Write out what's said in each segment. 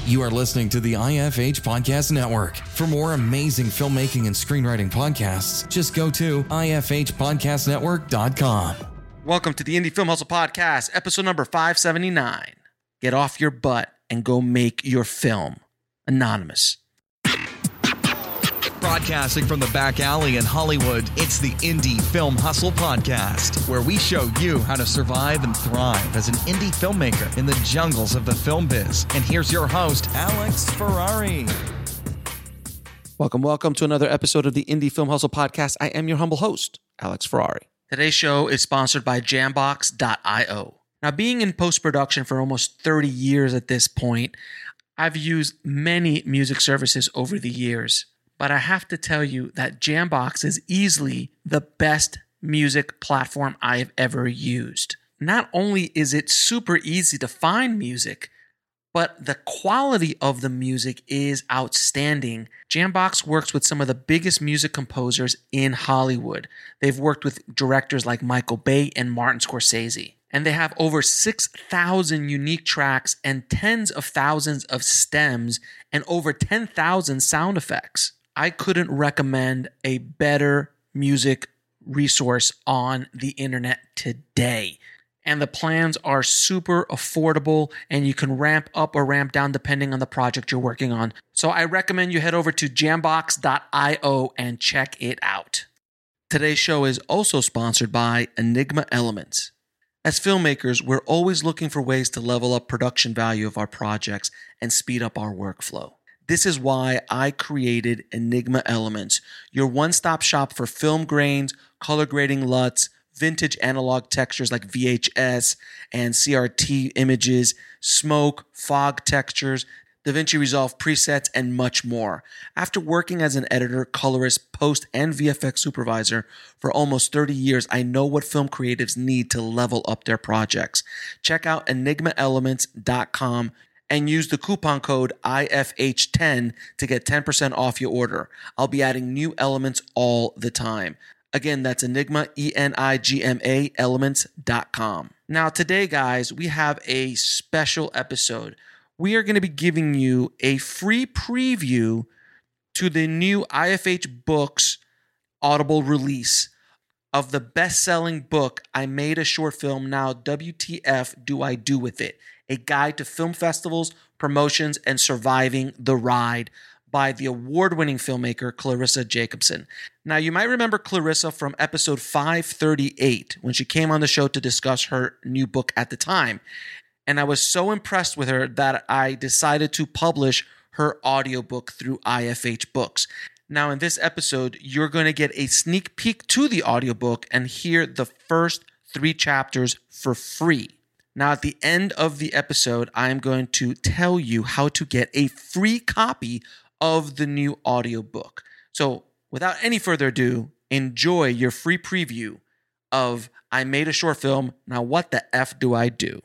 You are listening to the IFH Podcast Network. For more amazing filmmaking and screenwriting podcasts, just go to ifhpodcastnetwork.com. Welcome to the Indie Film Hustle Podcast, episode number 579. Get off your butt and go make your film. Anonymous. Broadcasting from the back alley in Hollywood, it's the Indie Film Hustle Podcast, where we show you how to survive and thrive as an indie filmmaker in the jungles of the film biz. And here's your host, Alex Ferrari. Welcome to another episode of the Indie Film Hustle Podcast. I am your humble host, Alex Ferrari. Today's show is sponsored by Jambox.io. Now, being in post-production for almost 30 years at this point, I've used many music services over the years. But I have to tell you that Jambox is easily the best music platform I have ever used. Not only is it super easy to find music, but the quality of the music is outstanding. Jambox works with some of the biggest music composers in Hollywood. They've worked with directors like Michael Bay and Martin Scorsese. And they have over 6,000 unique tracks and tens of thousands of stems and over 10,000 sound effects. I couldn't recommend a better music resource on the internet today. And the plans are super affordable and you can ramp up or ramp down depending on the project you're working on. So I recommend you head over to jambox.io and check it out. Today's show is also sponsored by Enigma Elements. As filmmakers, we're always looking for ways to level up production value of our projects and speed up our workflow. This is why I created Enigma Elements, your one-stop shop for film grains, color grading LUTs, vintage analog textures like VHS and CRT images, smoke, fog textures, DaVinci Resolve presets, and much more. After working as an editor, colorist, post, and VFX supervisor for almost 30 years, I know what film creatives need to level up their projects. Check out enigmaelements.com and use the coupon code IFH10 to get 10% off your order. I'll be adding new elements all the time. Again, that's Enigma, ENIGMA, elements.com. Now today, guys, we have a special episode. We are going to be giving you a free preview to the new IFH Books Audible release of the best-selling book, I Made a Short Film, Now WTF Do I Do With It? A Guide to Film Festivals, Promotions, and Surviving the Ride by the award-winning filmmaker Clarissa Jacobson. Now, you might remember Clarissa from episode 538 when she came on the show to discuss her new book at the time. And I was so impressed with her that I decided to publish her audiobook through IFH Books. Now, in this episode, you're going to get a sneak peek to the audiobook and hear the first 3 chapters for free. Now, at the end of the episode, I'm going to tell you how to get a free copy of the new audiobook. So, without any further ado, enjoy your free preview of I Made a Short Film, Now What the F Do I Do?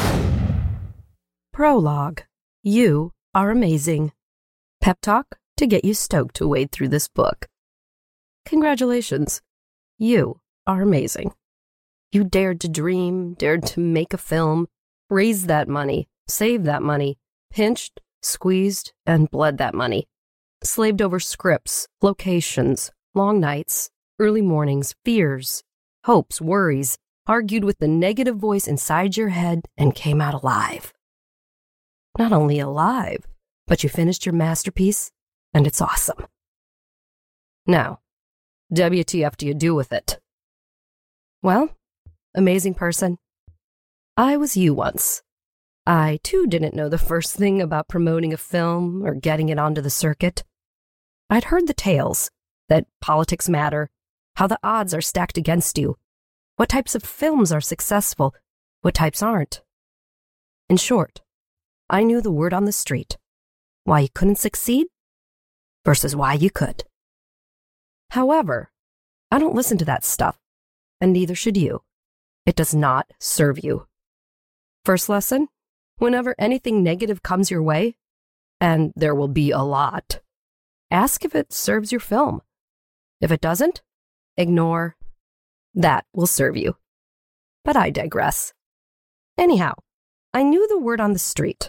Prologue. You are amazing. Pep talk to get you stoked to wade through this book. Congratulations. You are amazing. You dared to dream, dared to make a film, raise that money, save that money, pinched, squeezed, and bled that money. Slaved over scripts, locations, long nights, early mornings, fears, hopes, worries, argued with the negative voice inside your head, and came out alive. Not only alive, but you finished your masterpiece, and it's awesome. Now, WTF do you do with it? Well, amazing person, I was you once. I, too, didn't know the first thing about promoting a film or getting it onto the circuit. I'd heard the tales, that politics matter, how the odds are stacked against you, what types of films are successful, what types aren't. In short, I knew the word on the street, why you couldn't succeed versus why you could. However, I don't listen to that stuff, and neither should you. It does not serve you. First lesson, whenever anything negative comes your way, and there will be a lot, ask if it serves your film. If it doesn't, ignore. That will serve you. But I digress. Anyhow, I knew the word on the street.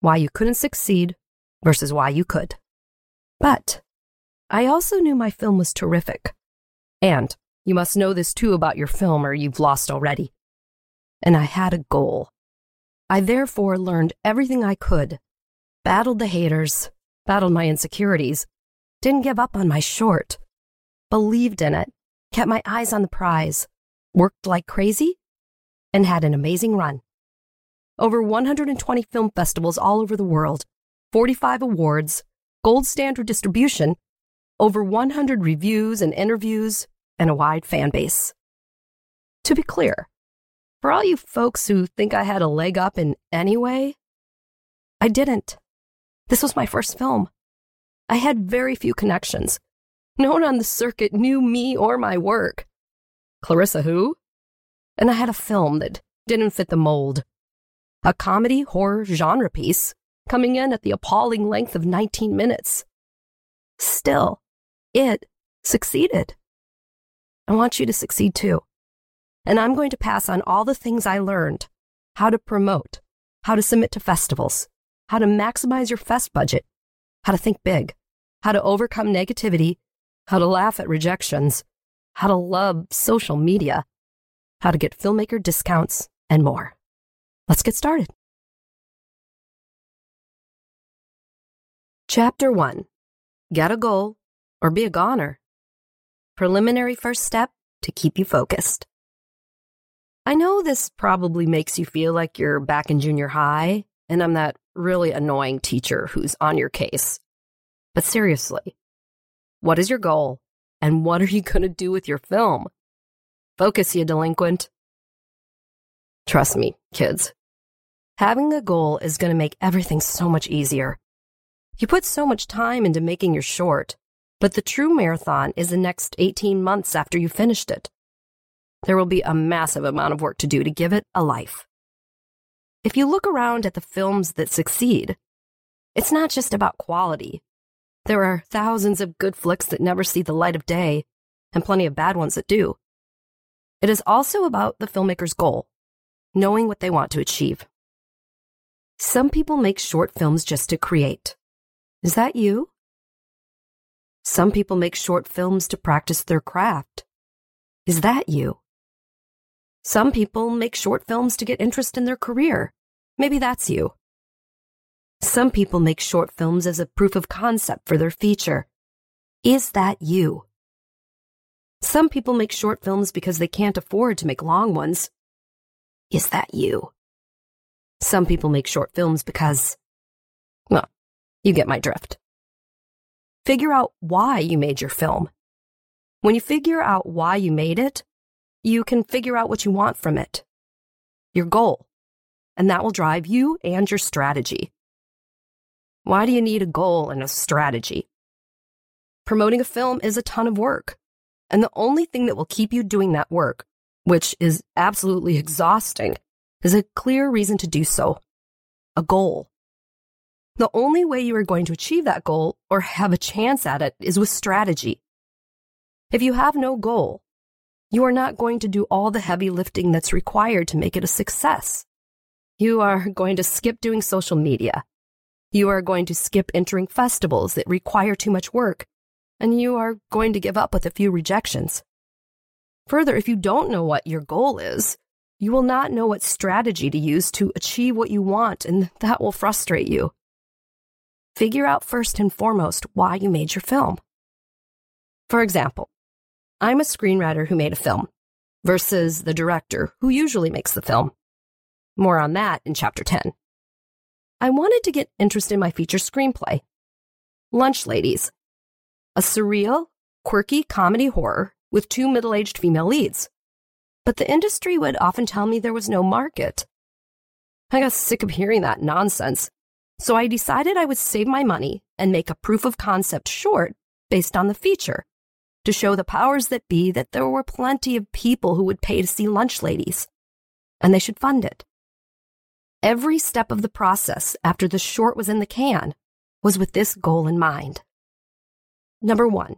why you couldn't succeed versus why you could. But I also knew my film was terrific. And you must know this too about your film or you've lost already. And I had a goal. I therefore learned everything I could, battled the haters, battled my insecurities, didn't give up on my short, believed in it, kept my eyes on the prize, worked like crazy, and had an amazing run. Over 120 film festivals all over the world, 45 awards, gold standard distribution, over 100 reviews and interviews, and a wide fan base. To be clear, for all you folks who think I had a leg up in any way, I didn't. This was my first film. I had very few connections. No one on the circuit knew me or my work. Clarissa who? And I had a film that didn't fit the mold. A comedy horror genre piece coming in at the appalling length of 19 minutes. Still, it succeeded. I want you to succeed too. And I'm going to pass on all the things I learned: how to promote, how to submit to festivals, how to maximize your fest budget, how to think big, how to overcome negativity, how to laugh at rejections, how to love social media, how to get filmmaker discounts, and more. Let's get started. Chapter 1. Get a goal or be a goner. Preliminary first step to keep you focused. I know this probably makes you feel like you're back in junior high, and I'm that really annoying teacher who's on your case. But seriously, what is your goal, and what are you going to do with your film? Focus, you delinquent. Trust me, kids. Having a goal is going to make everything so much easier. You put so much time into making your short, but the true marathon is the next 18 months after you finished it. There will be a massive amount of work to do to give it a life. If you look around at the films that succeed, it's not just about quality. There are thousands of good flicks that never see the light of day, and plenty of bad ones that do. It is also about the filmmaker's goal, knowing what they want to achieve. Some people make short films just to create. Is that you? Some people make short films to practice their craft. Is that you? Some people make short films to get interest in their career. Maybe that's you. Some people make short films as a proof of concept for their feature. Is that you? Some people make short films because they can't afford to make long ones. Is that you? Some people make short films because, well, you get my drift. Figure out why you made your film. When you figure out why you made it, you can figure out what you want from it. Your goal. And that will drive you and your strategy. Why do you need a goal and a strategy? Promoting a film is a ton of work. And the only thing that will keep you doing that work, which is absolutely exhausting, is a clear reason to do so. A goal. The only way you are going to achieve that goal or have a chance at it is with strategy. If you have no goal, you are not going to do all the heavy lifting that's required to make it a success. You are going to skip doing social media. You are going to skip entering festivals that require too much work, and you are going to give up with a few rejections. Further, if you don't know what your goal is, you will not know what strategy to use to achieve what you want, and that will frustrate you. Figure out first and foremost why you made your film. For example, I'm a screenwriter who made a film versus the director who usually makes the film. More on that in Chapter 10. I wanted to get interest in my feature screenplay, Lunch Ladies, a surreal, quirky comedy horror with 2 middle-aged female leads. But the industry would often tell me there was no market. I got sick of hearing that nonsense, so I decided I would save my money and make a proof of concept short based on the feature to show the powers that be that there were plenty of people who would pay to see Lunch Ladies, and they should fund it. Every step of the process after the short was in the can was with this goal in mind. Number 1,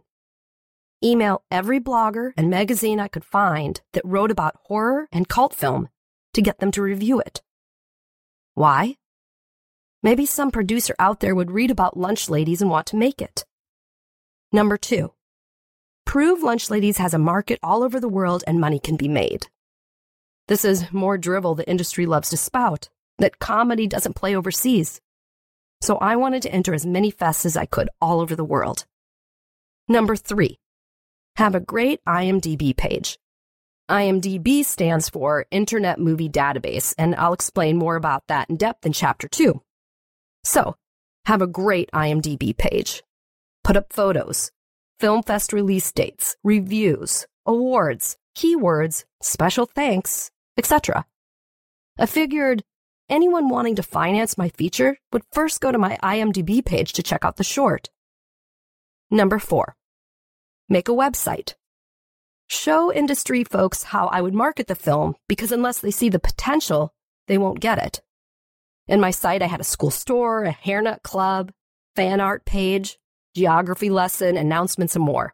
email every blogger and magazine I could find that wrote about horror and cult film to get them to review it. Why? Maybe some producer out there would read about Lunch Ladies and want to make it. Number 2, prove Lunch Ladies has a market all over the world and money can be made. This is more drivel the industry loves to spout, that comedy doesn't play overseas. So I wanted to enter as many fests as I could all over the world. Number 3, have a great IMDb page. IMDb stands for Internet Movie Database, and I'll explain more about that in depth in Chapter 2. So, have a great IMDb page. Put up photos, film fest release dates, reviews, awards, keywords, special thanks, etc. I figured anyone wanting to finance my feature would first go to my IMDb page to check out the short. Number 4, make a website. Show industry folks how I would market the film, because unless they see the potential, they won't get it. In my site, I had a school store, a hairnet club, fan art page, geography lesson, announcements, and more.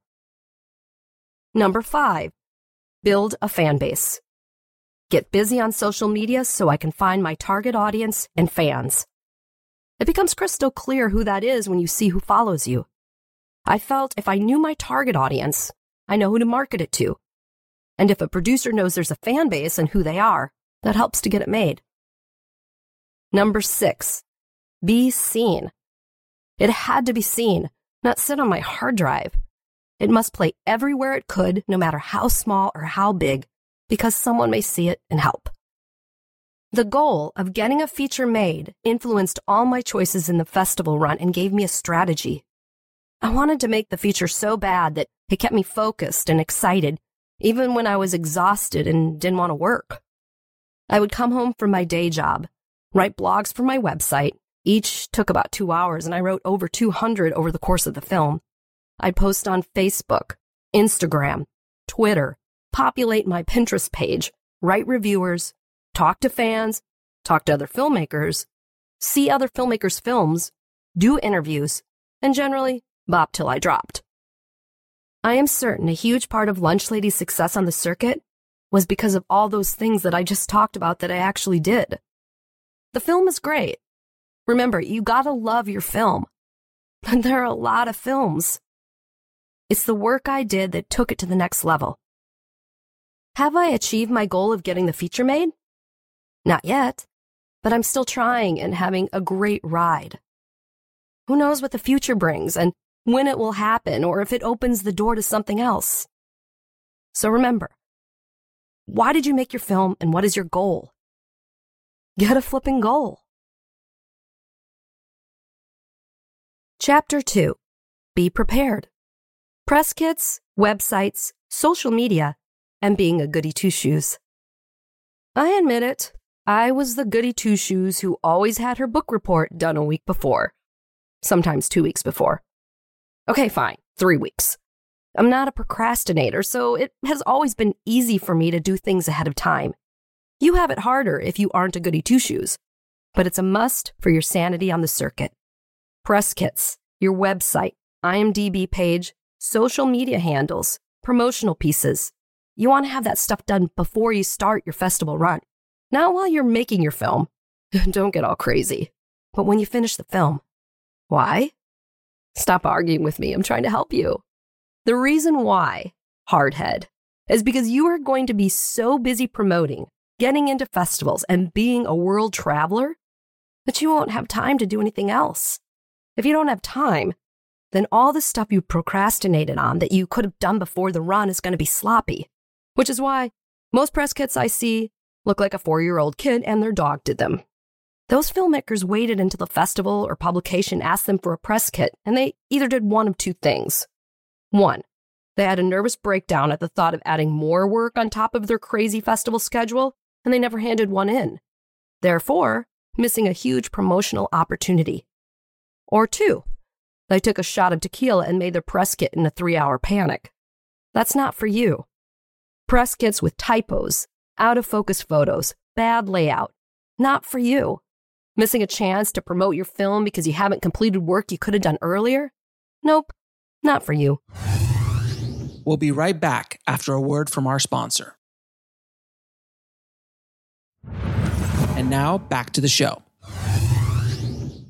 Number 5, build a fan base. Get busy on social media so I can find my target audience and fans. It becomes crystal clear who that is when you see who follows you. I felt if I knew my target audience, I know who to market it to. And if a producer knows there's a fan base and who they are, that helps to get it made. Number 6, be seen. It had to be seen, not sit on my hard drive. It must play everywhere it could, no matter how small or how big, because someone may see it and help. The goal of getting a feature made influenced all my choices in the festival run and gave me a strategy. I wanted to make the feature so bad that it kept me focused and excited, even when I was exhausted and didn't want to work. I would come home from my day job, write blogs for my website. Each took about 2 hours, and I wrote over 200 over the course of the film. I'd post on Facebook, Instagram, Twitter, populate my Pinterest page, write reviewers, talk to fans, talk to other filmmakers, see other filmmakers' films, do interviews, and generally bop till I dropped. I am certain a huge part of Lunch Lady's success on the circuit was because of all those things that I just talked about that I actually did. The film is great. Remember, you gotta love your film. And there are a lot of films. It's the work I did that took it to the next level. Have I achieved my goal of getting the feature made? Not yet, but I'm still trying and having a great ride. Who knows what the future brings and when it will happen, or if it opens the door to something else. So remember, why did you make your film and what is your goal? Get a flipping goal. Chapter 2. Be prepared. Press kits, websites, social media, and being a goody two-shoes. I admit it, I was the goody two-shoes who always had her book report done a week before. Sometimes 2 weeks before. Okay, fine, 3 weeks. I'm not a procrastinator, so it has always been easy for me to do things ahead of time. You have it harder if you aren't a goody two-shoes, but it's a must for your sanity on the circuit. Press kits, your website, IMDb page, social media handles, promotional pieces. You want to have that stuff done before you start your festival run. Not while you're making your film. Don't get all crazy. But when you finish the film. Why? Stop arguing with me. I'm trying to help you. The reason why, hardhead, is because you are going to be so busy promoting, getting into festivals, and being a world traveler that you won't have time to do anything else. If you don't have time, then all the stuff you procrastinated on that you could have done before the run is going to be sloppy, which is why most press kits I see look like a 4-year-old kid and their dog did them. Those filmmakers waited until the festival or publication asked them for a press kit, and they either did one of two things. 1, they had a nervous breakdown at the thought of adding more work on top of their crazy festival schedule, and they never handed one in, therefore missing a huge promotional opportunity. Or 2, they took a shot of tequila and made their press kit in a 3-hour panic. That's not for you. Press kits with typos, out-of-focus photos, bad layout, not for you. Missing a chance to promote your film because you haven't completed work you could have done earlier? Nope, not for you. We'll be right back after a word from our sponsor. And now, back to the show.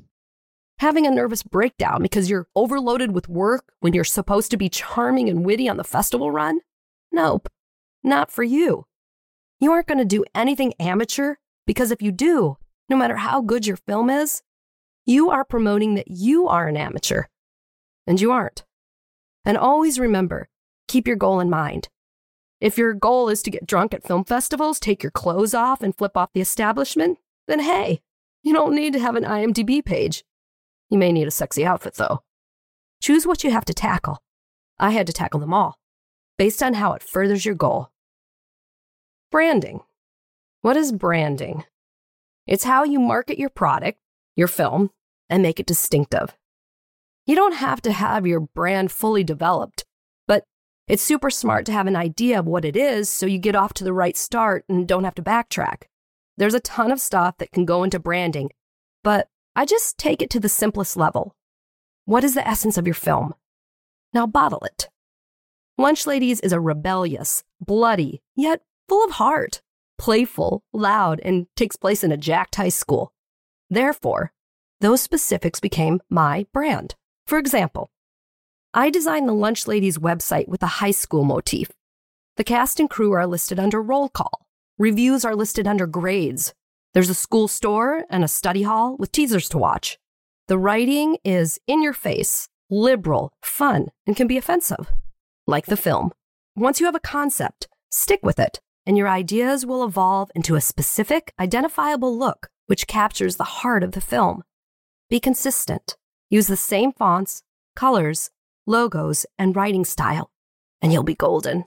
Having a nervous breakdown because you're overloaded with work when you're supposed to be charming and witty on the festival run? Nope, not for you. You aren't going to do anything amateur because if you do, no matter how good your film is, you are promoting that you are an amateur. And you aren't. And always remember, keep your goal in mind. If your goal is to get drunk at film festivals, take your clothes off, and flip off the establishment, then hey, you don't need to have an IMDb page. You may need a sexy outfit, though. Choose what you have to tackle. I had to tackle them all, based on how it furthers your goal. Branding. What is branding? It's how you market your product, your film, and make it distinctive. You don't have to have your brand fully developed, but it's super smart to have an idea of what it is so you get off to the right start and don't have to backtrack. There's a ton of stuff that can go into branding, but I just take it to the simplest level. What is the essence of your film? Now bottle it. Lunch Ladies is a rebellious, bloody, yet full of heart, playful, loud, and takes place in a jacked high school. Therefore, those specifics became my brand. For example, I designed the Lunch Ladies website with a high school motif. The cast and crew are listed under roll call. Reviews are listed under grades. There's a school store and a study hall with teasers to watch. The writing is in your face, liberal, fun, and can be offensive, like the film. Once you have a concept, stick with it, and your ideas will evolve into a specific, identifiable look which captures the heart of the film. Be consistent. Use the same fonts, colors, logos, and writing style, and you'll be golden.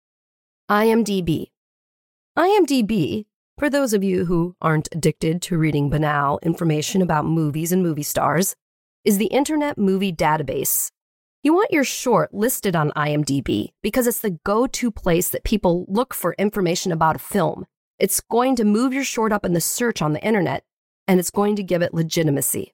IMDb. IMDb, for those of you who aren't addicted to reading banal information about movies and movie stars, is the Internet Movie Database. You want your short listed on IMDb because it's the go-to place that people look for information about a film. It's going to move your short up in the search on the internet, and it's going to give it legitimacy.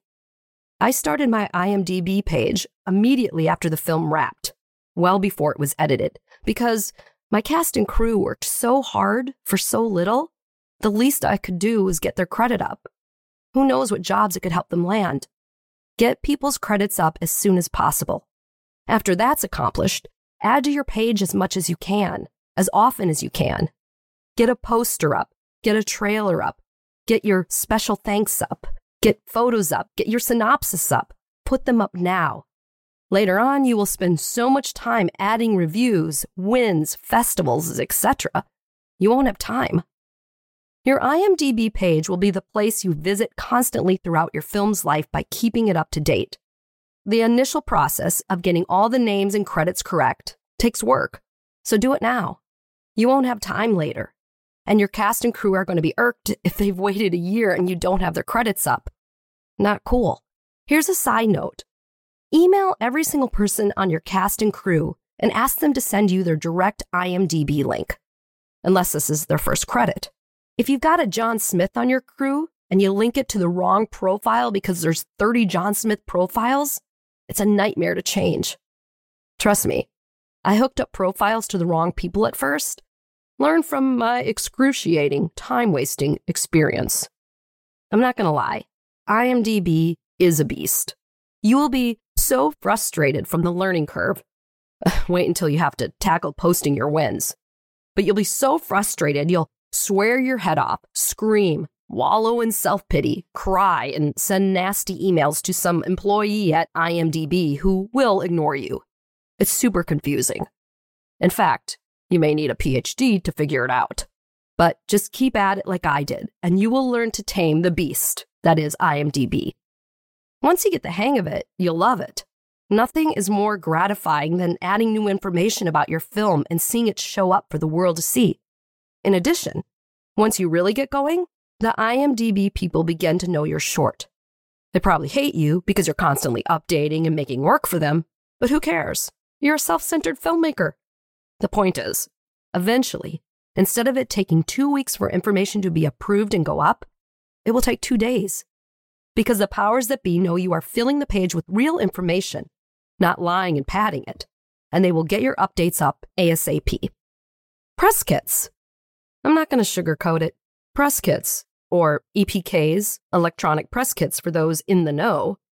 I started my IMDb page immediately after the film wrapped, well before it was edited, because my cast and crew worked so hard for so little, the least I could do was get their credit up. Who knows what jobs it could help them land? Get people's credits up as soon as possible. After that's accomplished, add to your page as much as you can, as often as you can. Get a poster up, get a trailer up, get your special thanks up, get photos up, get your synopsis up, put them up now. Later on, you will spend so much time adding reviews, wins, festivals, etc. You won't have time. Your IMDb page will be the place you visit constantly throughout your film's life by keeping it up to date. The initial process of getting all the names and credits correct takes work, so do it now. You won't have time later, and your cast and crew are going to be irked if they've waited a year and you don't have their credits up. Not cool. Here's a side note. Email every single person on your cast and crew and ask them to send you their direct IMDb link, unless this is their first credit. If you've got a John Smith on your crew and you link it to the wrong profile because there's 30 John Smith profiles, it's a nightmare to change. Trust me, I hooked up profiles to the wrong people at first. Learn from my excruciating, time-wasting experience. I'm not going to lie. IMDb is a beast. You will be so frustrated from the learning curve. Wait until you have to tackle posting your wins. But you'll be so frustrated, you'll swear your head off, scream, wallow in self-pity, cry, and send nasty emails to some employee at IMDb who will ignore you. It's super confusing. In fact, you may need a PhD to figure it out. But just keep at it like I did, and you will learn to tame the beast that is IMDb. Once you get the hang of it, you'll love it. Nothing is more gratifying than adding new information about your film and seeing it show up for the world to see. In addition, once you really get going, the IMDb people begin to know you're short. They probably hate you because you're constantly updating and making work for them, but who cares? You're a self-centered filmmaker. The point is, eventually, instead of it taking 2 weeks for information to be approved and go up, it will take 2 days. Because the powers that be know you are filling the page with real information, not lying and padding it, and they will get your updates up ASAP. Press kits. I'm not going to sugarcoat it. Press kits, or EPKs, electronic press kits for those in the know,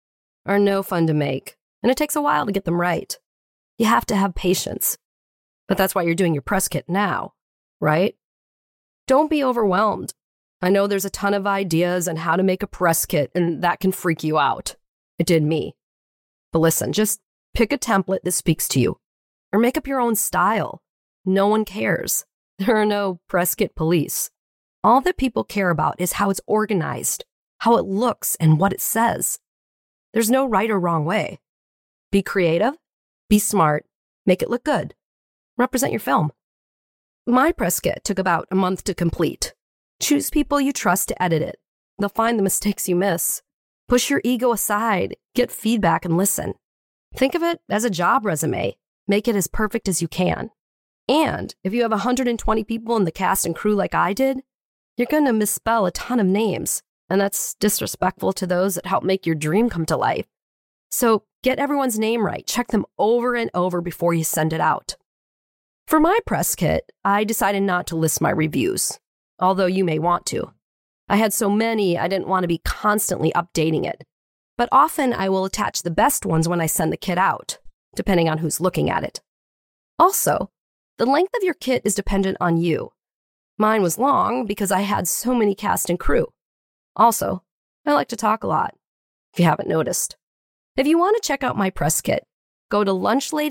are no fun to make, and it takes a while to get them right. You have to have patience. But that's why you're doing your press kit now, right? Don't be overwhelmed. I know there's a ton of ideas on how to make a press kit, and that can freak you out. It did me. But listen, just pick a template that speaks to you, or make up your own style. No one cares. There are no press kit police. All that people care about is how it's organized, how it looks, and what it says. There's no right or wrong way. Be creative, be smart, make it look good. Represent your film. My press kit took about a month to complete. Choose people you trust to edit it. They'll find the mistakes you miss. Push your ego aside, get feedback, and listen. Think of it as a job resume. Make it as perfect as you can. And if you have 120 people in the cast and crew like I did, you're going to misspell a ton of names, and that's disrespectful to those that help make your dream come to life. So get everyone's name right. Check them over and over before you send it out. For my press kit, I decided not to list my reviews, although you may want to. I had so many, I didn't want to be constantly updating it. But often I will attach the best ones when I send the kit out, depending on who's looking at it. Also, the length of your kit is dependent on you. Mine was long because I had so many cast and crew. Also, I like to talk a lot, if you haven't noticed. If you want to check out my press kit, go to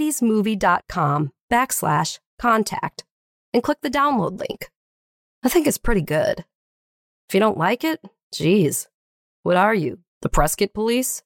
lunchladiesmovie.com/contact and click the download link. I think it's pretty good. If you don't like it, geez, what are you, the press kit police?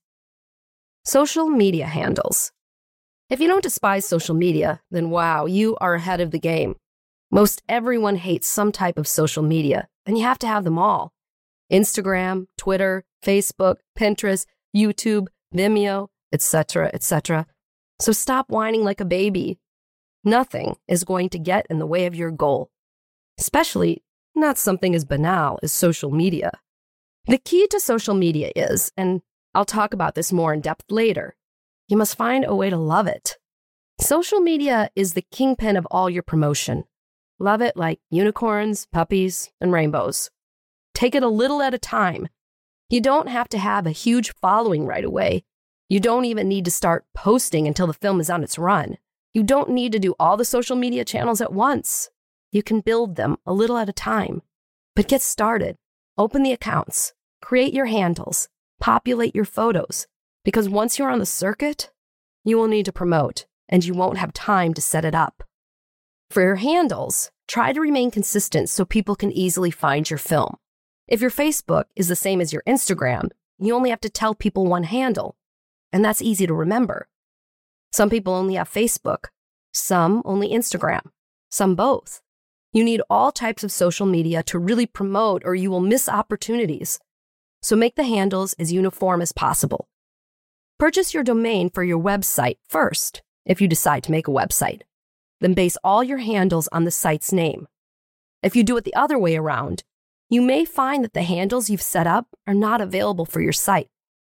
Social media handles. If you don't despise social media, then wow, you are ahead of the game. Most everyone hates some type of social media, and you have to have them all. Instagram, Twitter, Facebook, Pinterest, YouTube, Vimeo, etc., etc. So stop whining like a baby. Nothing is going to get in the way of your goal, especially not something as banal as social media. The key to social media is, and I'll talk about this more in depth later, you must find a way to love it. Social media is the kingpin of all your promotion. Love it like unicorns, puppies, and rainbows. Take it a little at a time. You don't have to have a huge following right away. You don't even need to start posting until the film is on its run. You don't need to do all the social media channels at once. You can build them a little at a time. But get started. Open the accounts. Create your handles. Populate your photos. Because once you're on the circuit, you will need to promote, and you won't have time to set it up. For your handles, try to remain consistent so people can easily find your film. If your Facebook is the same as your Instagram, you only have to tell people one handle, and that's easy to remember. Some people only have Facebook, some only Instagram, some both. You need all types of social media to really promote, or you will miss opportunities. So make the handles as uniform as possible. Purchase your domain for your website first, if you decide to make a website. Then base all your handles on the site's name. If you do it the other way around, you may find that the handles you've set up are not available for your site.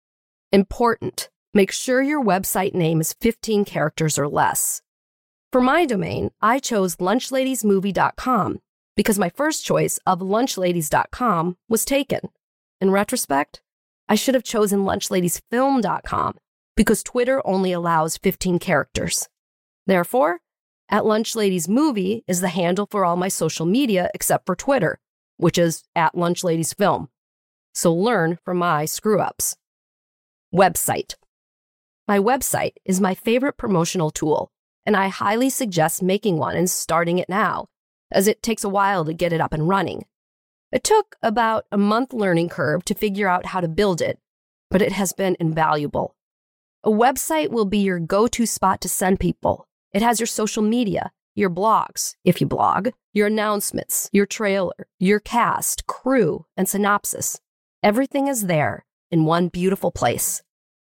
Important, make sure your website name is 15 characters or less. For my domain, I chose lunchladiesmovie.com because my first choice of lunchladies.com was taken. In retrospect, I should have chosen lunchladiesfilm.com because Twitter only allows 15 characters. Therefore, @lunchladiesmovie is the handle for all my social media except for Twitter, which is @lunchladiesfilm. So learn from my screw-ups. Website. My website is my favorite promotional tool, and I highly suggest making one and starting it now, as it takes a while to get it up and running. It took about a month learning curve to figure out how to build it, but it has been invaluable. A website will be your go-to spot to send people. It has your social media, your blogs, if you blog, your announcements, your trailer, your cast, crew, and synopsis. Everything is there in one beautiful place.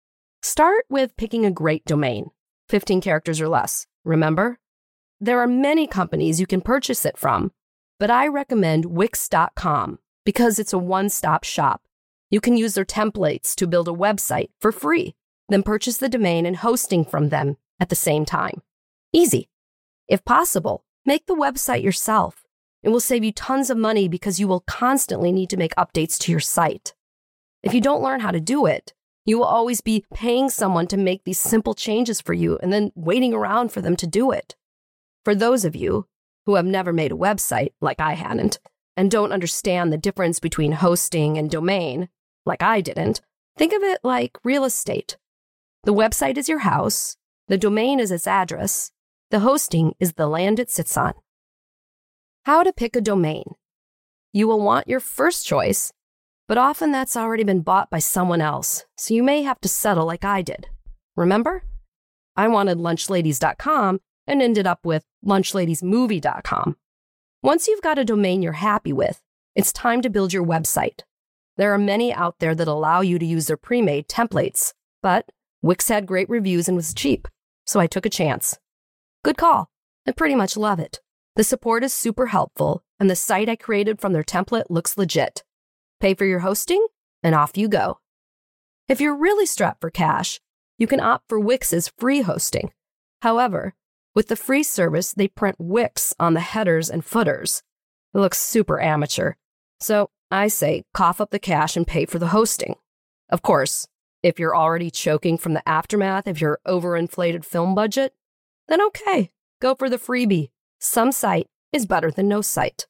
Start with picking a great domain, 15 characters or less. Remember? There are many companies you can purchase it from, but I recommend Wix.com because it's a one-stop shop. You can use their templates to build a website for free, then purchase the domain and hosting from them at the same time. Easy. If possible, make the website yourself. It will save you tons of money because you will constantly need to make updates to your site. If you don't learn how to do it, You will always be paying someone to make these simple changes for you and then waiting around for them to do it. For those of you who have never made a website, like I hadn't, and don't understand the difference between hosting and domain, like I didn't, think of it like real estate. The website is your house, the domain is its address, the hosting is the land it sits on. How to pick a domain. You will want your first choice, but often that's already been bought by someone else, so you may have to settle like I did. Remember? I wanted lunchladies.com and ended up with lunchladiesmovie.com. Once you've got a domain you're happy with, it's time to build your website. There are many out there that allow you to use their pre-made templates, but Wix had great reviews and was cheap, so I took a chance. Good call. I pretty much love it. The support is super helpful, and the site I created from their template looks legit. Pay for your hosting, and off you go. If you're really strapped for cash, you can opt for Wix's free hosting. However, with the free service, they print Wix on the headers and footers. It looks super amateur. So I say cough up the cash and pay for the hosting. Of course, if you're already choking from the aftermath of your overinflated film budget, then okay, go for the freebie. Some site is better than no site.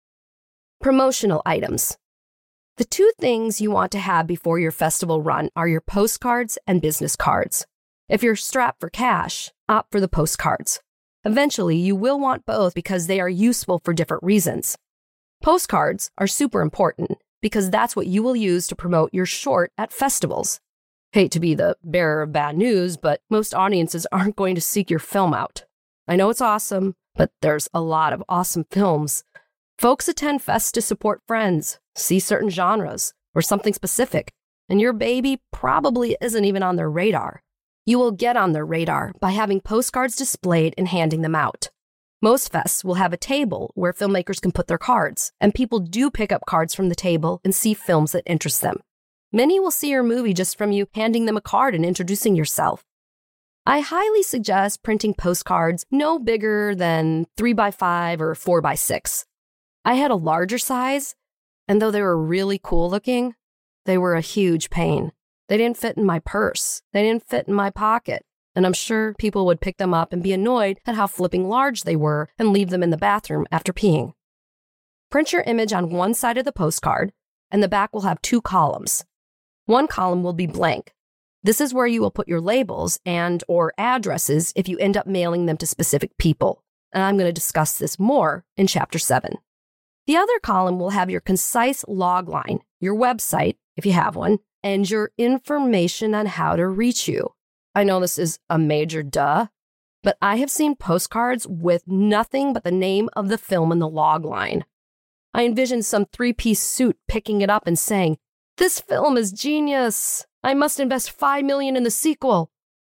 Promotional items. The two things you want to have before your festival run are your postcards and business cards. If you're strapped for cash, opt for the postcards. Eventually, you will want both because they are useful for different reasons. Postcards are super important because that's what you will use to promote your short at festivals. Hate to be the bearer of bad news, but most audiences aren't going to seek your film out. I know it's awesome, but there's a lot of awesome films. Folks attend fests to support friends, see certain genres, or something specific, and your baby probably isn't even on their radar. You will get on their radar by having postcards displayed and handing them out. Most fests will have a table where filmmakers can put their cards, and people do pick up cards from the table and see films that interest them. Many will see your movie just from you handing them a card and introducing yourself. I highly suggest printing postcards no bigger than 3x5 or 4x6. I had a larger size, and though they were really cool looking, they were a huge pain. They didn't fit in my purse. They didn't fit in my pocket. And I'm sure people would pick them up and be annoyed at how flipping large they were and leave them in the bathroom after peeing. Print your image on one side of the postcard, and the back will have two columns. One column will be blank. This is where you will put your labels and or addresses if you end up mailing them to specific people. And I'm going to discuss this more in Chapter 7. The other column will have your concise log line, your website, if you have one, and your information on how to reach you. I know this is a major duh, but I have seen postcards with nothing but the name of the film in the log line. I envisioned some 3-piece suit picking it up and saying, "This film is genius. I must invest $5 million in the sequel."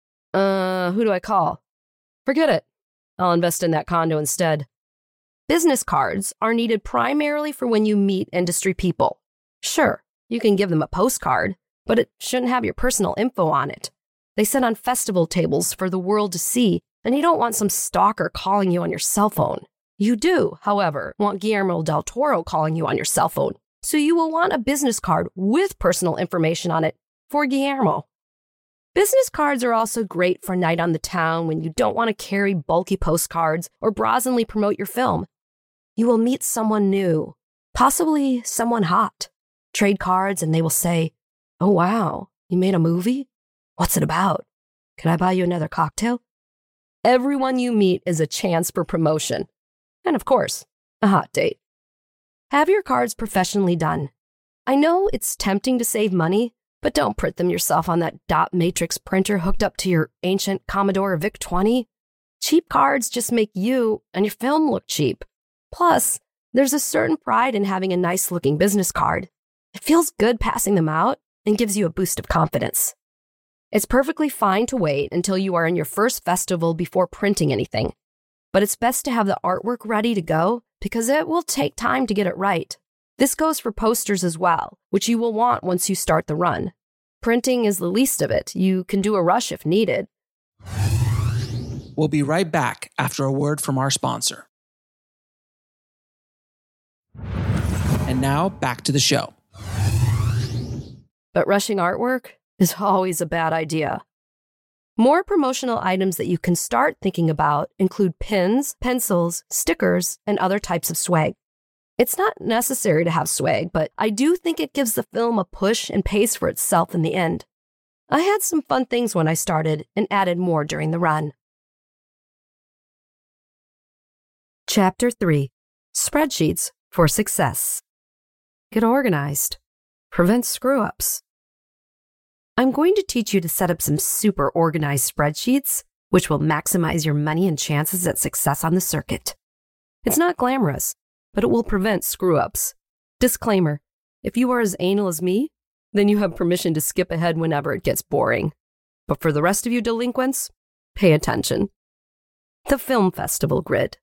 Who do I call? Forget it. I'll invest in that condo instead. Business cards are needed primarily for when you meet industry people. Sure, you can give them a postcard, but it shouldn't have your personal info on it. They sit on festival tables for the world to see, and you don't want some stalker calling you on your cell phone. You do, however, want Guillermo del Toro calling you on your cell phone, so you will want a business card with personal information on it for Guillermo. Business cards are also great for night on the town when you don't want to carry bulky postcards or brazenly promote your film. You will meet someone new, possibly someone hot. Trade cards and they will say, "Oh wow, you made a movie? What's it about? Can I buy you another cocktail?" Everyone you meet is a chance for promotion. And of course, a hot date. Have your cards professionally done. I know it's tempting to save money, but don't print them yourself on that dot matrix printer hooked up to your ancient Commodore VIC-20. Cheap cards just make you and your film look cheap. Plus, there's a certain pride in having a nice-looking business card. It feels good passing them out and gives you a boost of confidence. It's perfectly fine to wait until you are in your first festival before printing anything, but it's best to have the artwork ready to go because it will take time to get it right. This goes for posters as well, which you will want once you start the run. Printing is the least of it. You can do a rush if needed. We'll be right back after a word from our sponsor. And now, back to the show. But rushing artwork? is always a bad idea. More promotional items that you can start thinking about include pins, pencils, stickers, and other types of swag. It's not necessary to have swag, but I do think it gives the film a push and pays for itself in the end. I had some fun things when I started and added more during the run. Chapter 3. Spreadsheets for Success. Get organized. Prevent screw-ups. I'm going to teach you to set up some super organized spreadsheets, which will maximize your money and chances at success on the circuit. It's not glamorous, but it will prevent screw-ups. Disclaimer, if you are as anal as me, then you have permission to skip ahead whenever it gets boring. But for the rest of you delinquents, pay attention. The Film Festival Grid.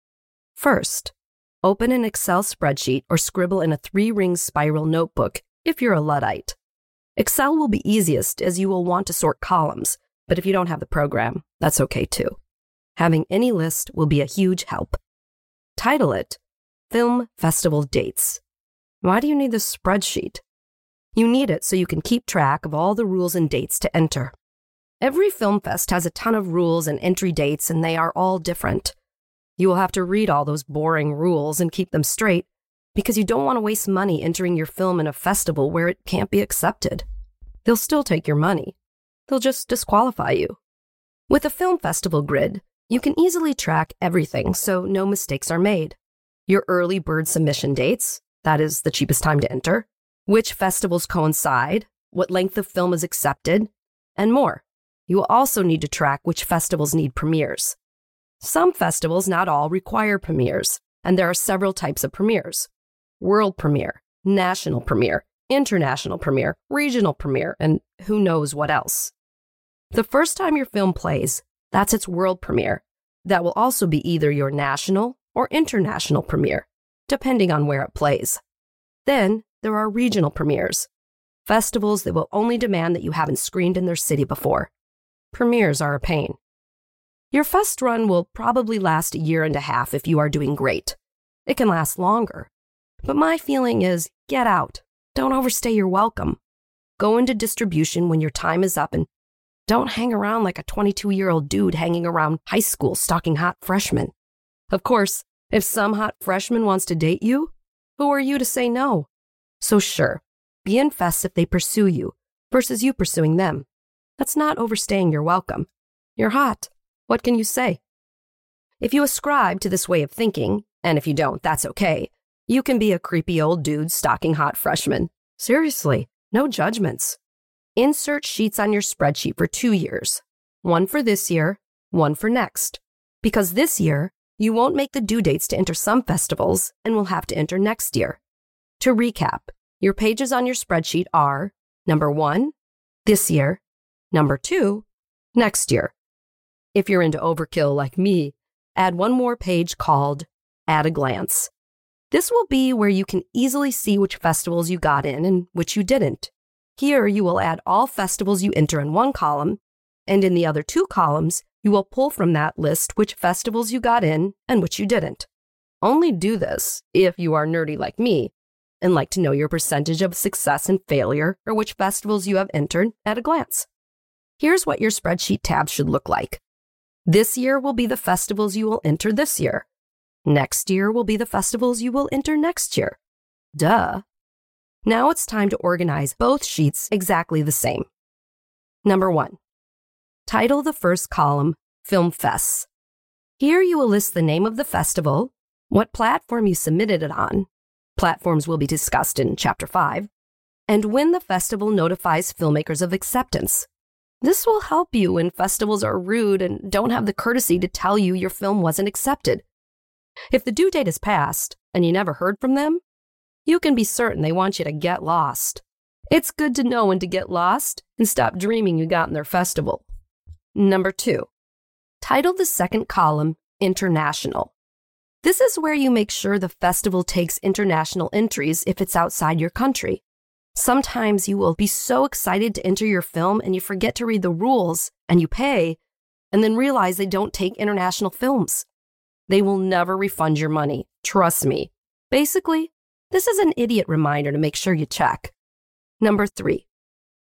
First, open an Excel spreadsheet or scribble in a 3-ring spiral notebook if you're a Luddite. Excel will be easiest as you will want to sort columns, but if you don't have the program, that's okay too. Having any list will be a huge help. Title it Film Festival Dates. Why do you need this spreadsheet? You need it so you can keep track of all the rules and dates to enter. Every film fest has a ton of rules and entry dates, and they are all different. You will have to read all those boring rules and keep them straight, because you don't want to waste money entering your film in a festival where it can't be accepted. They'll still take your money. They'll just disqualify you. With a film festival grid, you can easily track everything so no mistakes are made. Your early bird submission dates, that is the cheapest time to enter, which festivals coincide, what length of film is accepted, and more. You will also need to track which festivals need premieres. Some festivals, not all, require premieres, and there are several types of premieres. World premiere, national premiere, international premiere, regional premiere, and who knows what else. The first time your film plays, that's its world premiere. That will also be either your national or international premiere, depending on where it plays. Then there are regional premieres, festivals that will only demand that you haven't screened in their city before. Premieres are a pain. Your fest run will probably last 1.5 years if you are doing great. It can last longer. But my feeling is, get out. Don't overstay your welcome. Go into distribution when your time is up and don't hang around like a 22-year-old dude hanging around high school stalking hot freshmen. Of course, if some hot freshman wants to date you, who are you to say no? So sure, be in fests if they pursue you versus you pursuing them. That's not overstaying your welcome. You're hot. What can you say? If you ascribe to this way of thinking, and if you don't, that's okay, you can be a creepy old dude stalking hot freshmen. Seriously, no judgments. Insert sheets on your spreadsheet for 2 years. One for this year, one for next. Because this year, you won't make the due dates to enter some festivals and will have to enter next year. To recap, your pages on your spreadsheet are number 1, this year, number 2, next year. If you're into overkill like me, add one more page called At a Glance. This will be where you can easily see which festivals you got in and which you didn't. Here, you will add all festivals you enter in one column, and in the other 2 columns, you will pull from that list which festivals you got in and which you didn't. Only do this if you are nerdy like me and like to know your percentage of success and failure or which festivals you have entered at a glance. Here's what your spreadsheet tabs should look like. This year will be the festivals you will enter this year. Next year will be the festivals you will enter next year. Duh. Now it's time to organize both sheets exactly the same. Number 1. Title the first column, Film Fests. Here you will list the name of the festival, what platform you submitted it on. Platforms will be discussed in Chapter 5. And when the festival notifies filmmakers of acceptance. This will help you when festivals are rude and don't have the courtesy to tell you your film wasn't accepted. If the due date is passed and you never heard from them, you can be certain they want you to get lost. It's good to know when to get lost and stop dreaming you got in their festival. Number 2, title the second column International. This is where you make sure the festival takes international entries if it's outside your country. Sometimes you will be so excited to enter your film and you forget to read the rules and you pay and then realize they don't take international films. They will never refund your money. Trust me. Basically, this is an idiot reminder to make sure you check. Number 3,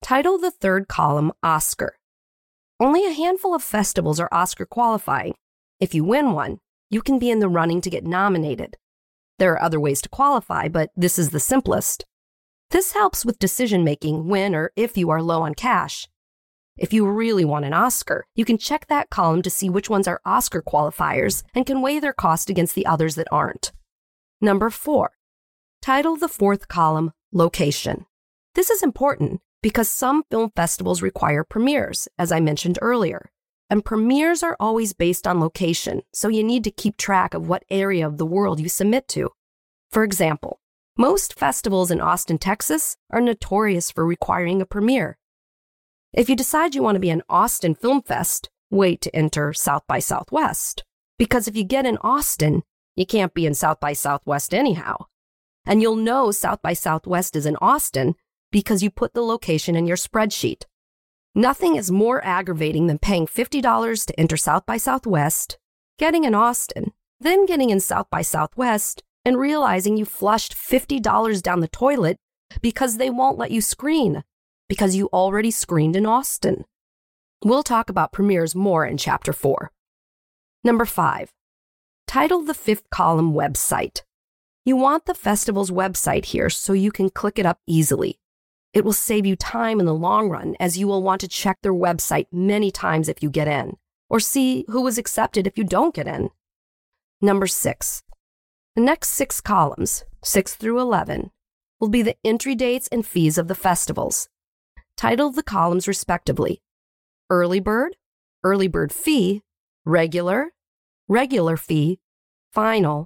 Title the third column Oscar. Only a handful of festivals are Oscar qualifying. If you win one, you can be in the running to get nominated. There are other ways to qualify, but this is the simplest. This helps with decision-making when or if you are low on cash. If you really want an Oscar, you can check that column to see which ones are Oscar qualifiers and can weigh their cost against the others that aren't. Number 4. Title the fourth column Location. This is important because some film festivals require premieres, as I mentioned earlier. And premieres are always based on location, so you need to keep track of what area of the world you submit to. For example, most festivals in Austin, Texas are notorious for requiring a premiere. If you decide you want to be an Austin Film Fest, wait to enter South by Southwest. Because if you get in Austin, you can't be in South by Southwest anyhow. And you'll know South by Southwest is in Austin because you put the location in your spreadsheet. Nothing is more aggravating than paying $50 to enter South by Southwest, getting in Austin, then getting in South by Southwest, and realizing you flushed $50 down the toilet because they won't let you screen, because you already screened in Austin. We'll talk about premieres more in Chapter 4. Number 5. Title the fifth column Website. You want the festival's website here so you can click it up easily. It will save you time in the long run, as you will want to check their website many times if you get in, or see who was accepted if you don't get in. Number 6. The next 6 columns, 6 through 11, will be the entry dates and fees of the festivals. Title the columns respectively: Early Bird fee, regular fee, final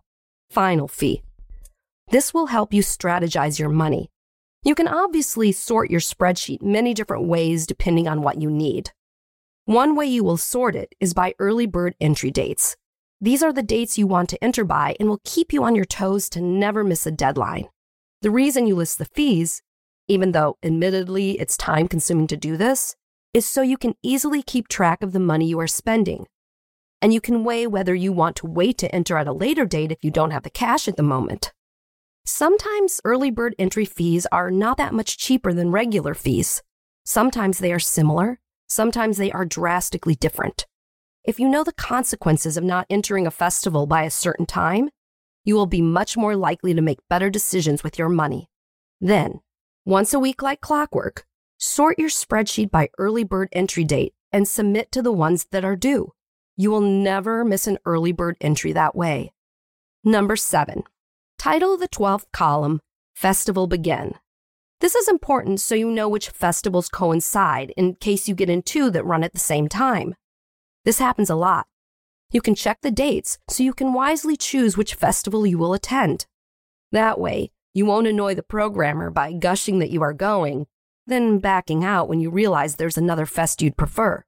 fee. This will help you strategize your money. You can obviously sort your spreadsheet many different ways depending on what you need. One way you will sort it is by early bird entry dates. These are the dates you want to enter by and will keep you on your toes to never miss a deadline. The reason you list the fees, even though admittedly it's time-consuming to do this, is so you can easily keep track of the money you are spending. And you can weigh whether you want to wait to enter at a later date if you don't have the cash at the moment. Sometimes early bird entry fees are not that much cheaper than regular fees. Sometimes they are similar, sometimes they are drastically different. If you know the consequences of not entering a festival by a certain time, you will be much more likely to make better decisions with your money. Then, once a week like clockwork, sort your spreadsheet by early bird entry date and submit to the ones that are due. You will never miss an early bird entry that way. Number 7. Title the 12th column, Festival Begin. This is important so you know which festivals coincide in case you get in 2 that run at the same time. This happens a lot. You can check the dates so you can wisely choose which festival you will attend. That way, you won't annoy the programmer by gushing that you are going, then backing out when you realize there's another fest you'd prefer.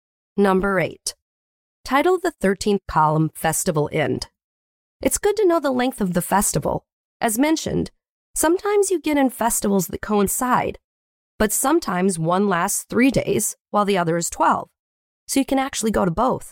Number 8. Title the 13th column, Festival End. It's good to know the length of the festival. As mentioned, sometimes you get in festivals that coincide, but sometimes one lasts 3 days while the other is 12, so you can actually go to both.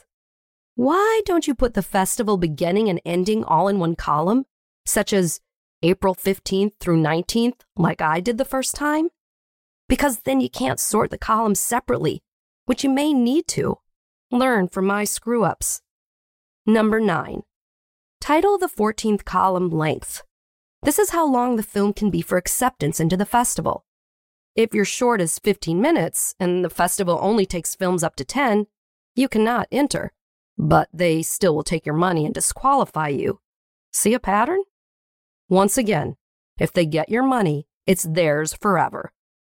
Why don't you put the festival beginning and ending all in one column, such as April 15th through 19th, like I did the first time? Because then you can't sort the columns separately, which you may need to. Learn from my screw-ups. Number 9. Title the 14th column Length. This is how long the film can be for acceptance into the festival. If your short is 15 minutes and the festival only takes films up to 10, you cannot enter, but they still will take your money and disqualify you. See a pattern? Once again, if they get your money, it's theirs forever.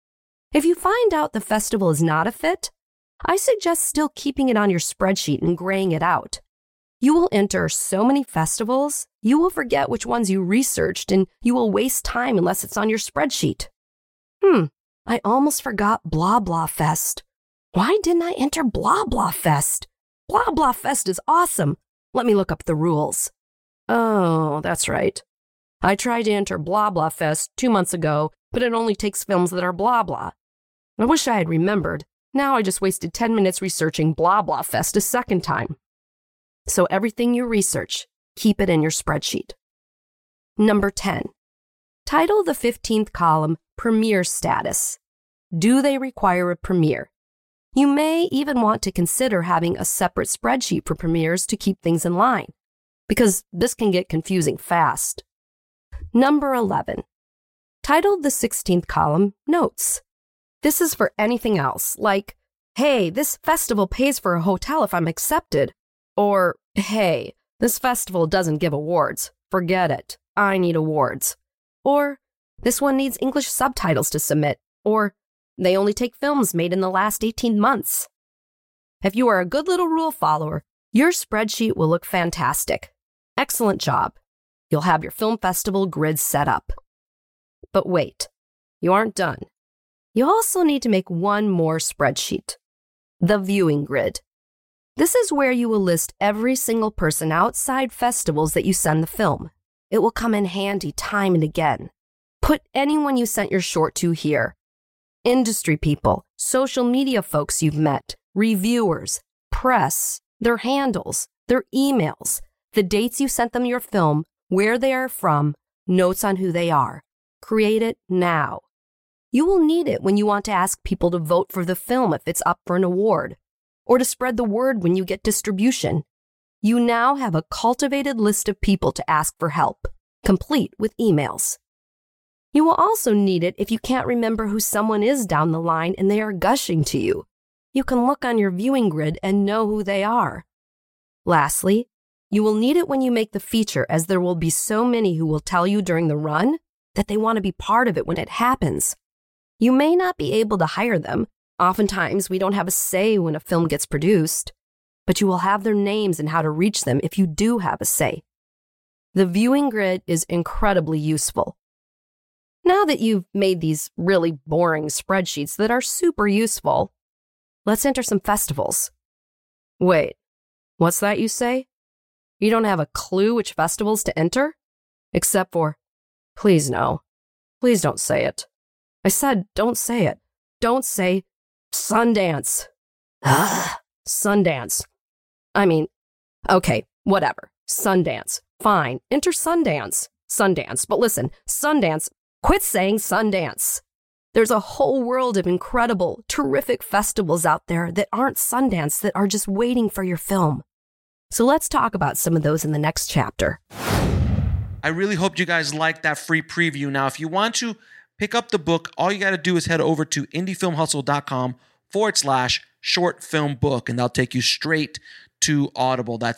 If you find out the festival is not a fit, I suggest still keeping it on your spreadsheet and graying it out. You will enter so many festivals, you will forget which ones you researched and you will waste time unless it's on your spreadsheet. I almost forgot Blah Blah Fest. Why didn't I enter Blah Blah Fest? Blah Blah Fest is awesome. Let me look up the rules. Oh, that's right. I tried to enter Blah Blah Fest 2 months ago, but it only takes films that are blah blah. I wish I had remembered. Now I just wasted 10 minutes researching Blah Blah Fest a second time. So everything you research, keep it in your spreadsheet. Number 10. Title the 15th column, Premiere Status. Do they require a premiere? You may even want to consider having a separate spreadsheet for premieres to keep things in line, because this can get confusing fast. Number 11. Titled the 16th column, Notes. This is for anything else, like, hey, this festival pays for a hotel if I'm accepted. Or, hey, this festival doesn't give awards. Forget it. I need awards. Or, this one needs English subtitles to submit. Or, they only take films made in the last 18 months. If you are a good little rule follower, your spreadsheet will look fantastic. Excellent job. You'll have your film festival grid set up. But wait, you aren't done. You also need to make one more spreadsheet. The viewing grid. This is where you will list every single person outside festivals that you send the film. It will come in handy time and again. Put anyone you sent your short to here. Industry people, social media folks you've met, reviewers, press, their handles, their emails, the dates you sent them your film, where they are from, notes on who they are. Create it now. You will need it when you want to ask people to vote for the film if it's up for an award, or to spread the word when you get distribution. You now have a cultivated list of people to ask for help, complete with emails. You will also need it if you can't remember who someone is down the line and they are gushing to you. You can look on your viewing grid and know who they are. Lastly, you will need it when you make the feature, as there will be so many who will tell you during the run that they want to be part of it when it happens. You may not be able to hire them. Oftentimes, we don't have a say when a film gets produced, but you will have their names and how to reach them if you do have a say. The viewing grid is incredibly useful. Now that you've made these really boring spreadsheets that are super useful, let's enter some festivals. Wait, what's that you say? You don't have a clue which festivals to enter? Except for, please no. Please don't say it. I said don't say it. Don't say Sundance. Sundance. I mean, okay, whatever. Sundance. Fine. Enter Sundance. Sundance. But listen, Sundance, quit saying Sundance. There's a whole world of incredible, terrific festivals out there that aren't Sundance that are just waiting for your film. So let's talk about some of those in the next chapter. I really hope you guys liked that free preview. Now, if you want to pick up the book, all you got to do is head over to indiefilmhustle.com/short film book, and that'll take you straight to Audible. That's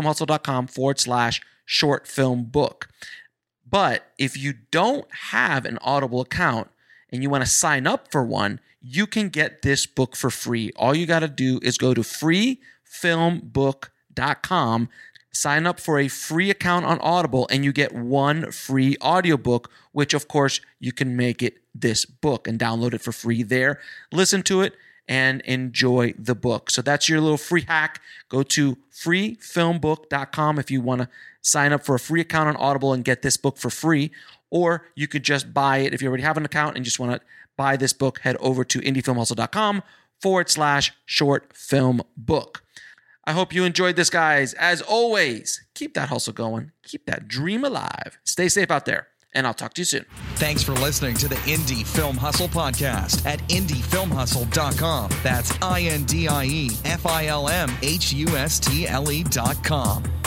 indiefilmhustle.com/short film book. But if you don't have an Audible account and you want to sign up for one, you can get this book for free. All you got to do is go to freefilmbook.com, sign up for a free account on Audible, and you get one free audiobook, which of course you can make it this book and download it for free there. Listen to it and enjoy the book. So that's your little free hack. Go to freefilmbook.com if you want to sign up for a free account on Audible and get this book for free. Or you could just buy it. If you already have an account and just want to buy this book, head over to indiefilmhustle.com/short film book. I hope you enjoyed this, guys. As always, keep that hustle going. Keep that dream alive. Stay safe out there, and I'll talk to you soon. Thanks for listening to the Indie Film Hustle podcast at indiefilmhustle.com. That's INDIEFILMHUSTLE.com.